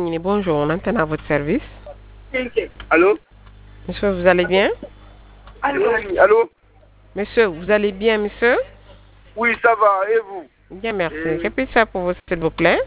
Nini, bonjour, on entend à votre service. Allô? Monsieur, vous allez bien? Allô? Monsieur, vous allez bien, monsieur? Oui, ça va, et vous? Bien, merci. Que puis-je faire pour vous, s'il vous plaît?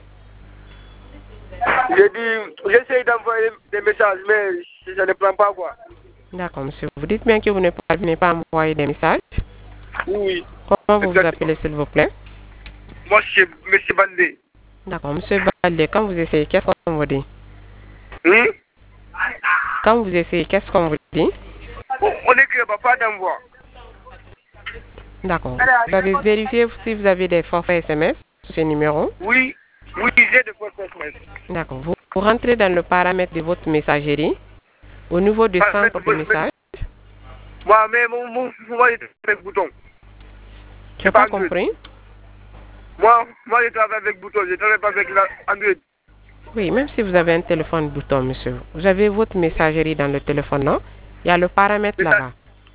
J'ai dit, j'essaie d'envoyer des messages, mais je ne prends pas quoi. D'accord, monsieur. Vous dites bien que vous ne parvenez pas à m'envoyer des messages. Oui. Comment vous vous Exactement. appelez, s'il vous plaît? Moi, c'est M. Bandé. D'accord, monsieur Balde, quand vous essayez, qu'est-ce qu'on vous dit? Hum? Quand vous essayez, qu'est-ce qu'on vous dit? On n'écrit pas d'envoi. D'accord. Vous avez vérifié si vous avez des forfaits SMS sur ce numéro? Oui, oui, j'ai de quoi faire. D'accord. Vous rentrez dans le paramètre de votre messagerie au niveau du centre de message. Moi, mais moi, je travaille avec bouton. Je n'ai pas compris. Moi, je travaille avec bouton, je ne travaille pas avec Android. Oui, même si vous avez un téléphone bouton, monsieur. Vous avez votre messagerie dans le téléphone, non? Il y a le paramètre là-bas.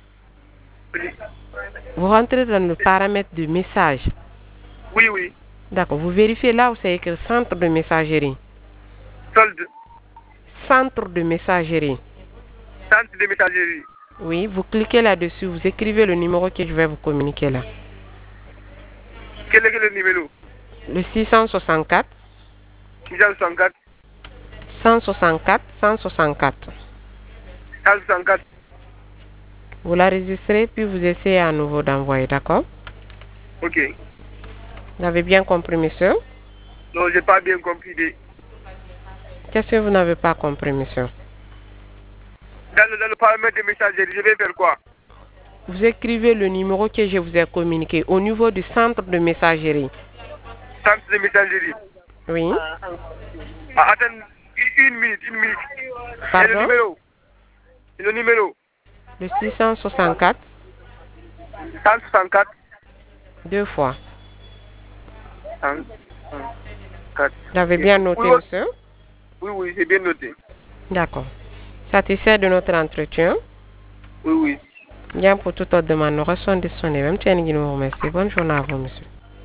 Vous rentrez dans le paramètre de message. Oui, oui. D'accord. Vous vérifiez là où c'est écrit centre de messagerie. Solde. Centre de messagerie. Centre de messagerie. Oui, vous cliquez là-dessus, vous écrivez le numéro que je vais vous communiquer là. Quel est le numéro? Le 664 664 164 164. 164. Vous l'enregistrez puis vous essayez à nouveau d'envoyer, d'accord? Ok. Vous avez bien compris, monsieur? Non, j'ai pas bien compris. Qu'est-ce que vous n'avez pas compris, monsieur? Dans le paramètre de messagerie, je vais faire quoi? Vous écrivez le numéro que je vous ai communiqué au niveau du centre de messagerie. Centre de messagerie. Oui. Attends, une minute. Pardon? Et le numéro? Et le numéro? Le 664 164 deux fois. 164. Vous avez bien noté, Oui, monsieur? oui, j'ai bien noté. D'accord. Satisfait de notre entretien? Oui. Bien, pour toute autre demande, nous restons disponibles. Même si vous remercie. Bonne journée à vous, monsieur.